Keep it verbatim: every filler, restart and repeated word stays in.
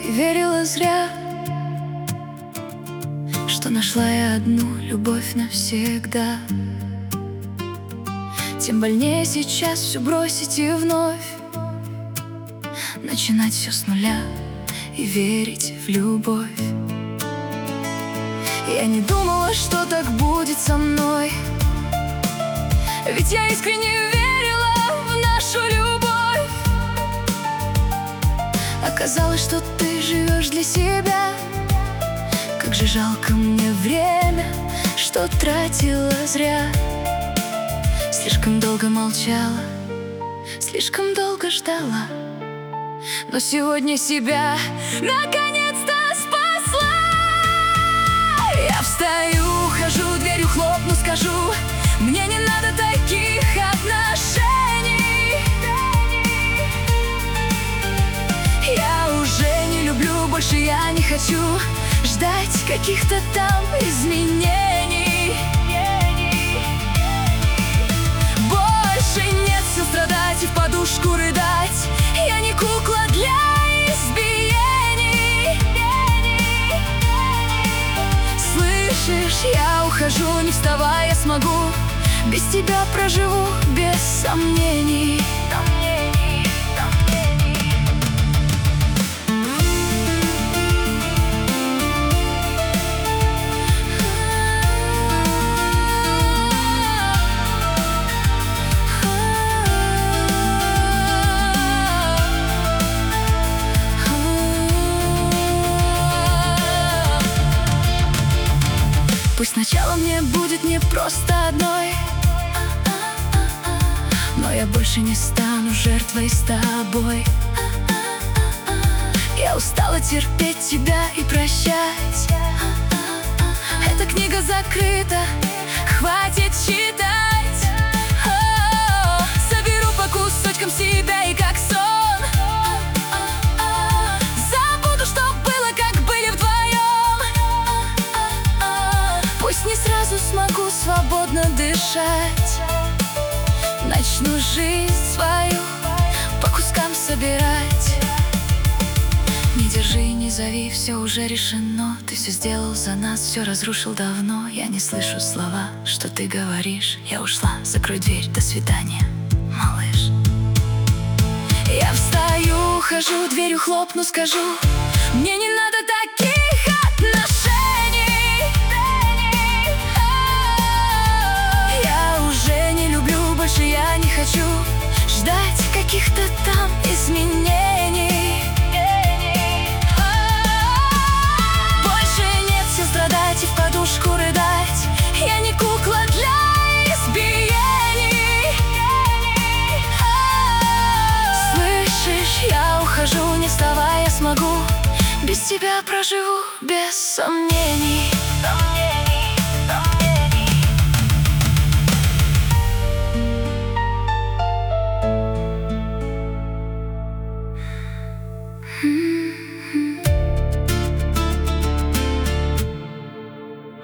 и верила зря, что нашла я одну любовь навсегда. Тем больнее сейчас все бросить и вновь начинать все с нуля и верить в любовь. Я не думала, что так будет со мной, ведь я искренне верила в нашу любовь. Оказалось, что ты живешь для себя. Как же жалко мне время, что тратила зря. Слишком долго молчала, слишком долго ждала, но сегодня себя наконец-то спасла. Я встаю, хожу, дверью хлопну, скажу: мне не надо таких отношений. Я уже не люблю, больше я не хочу ждать каких-то там изменений. Больше нет сил страдать и в подушку рыдать. Я не кукла для избиений. Слышишь, я ухожу, не вставая смогу. Без тебя проживу, без сомнений. Пусть сначала мне будет не просто одной, но я больше не стану жертвой с тобой. Я устала терпеть тебя и прощать. Эта книга закрыта, хватит читать. О, соберу по кусочкам себя и как сон забуду, что было, как были вдвоем. Пусть не сразу смогу свободно дышать. Начну жизнь свою по кускам собирать. Не держи, не зови, все уже решено. Ты все сделал за нас, все разрушил давно. Я не слышу слова, что ты говоришь. Я ушла, закрой дверь, до свидания, малыш. Я встаю, хожу, дверью хлопну, скажу: мне не надо таких отношений. Я уже не люблю, больше я не хочу ждать каких-то там изменений. Больше нет сил страдать и в подушку рыдать. Я не кукла для избиений. Слышишь, я ухожу, не вставая смогу. Без тебя проживу, без сомнений.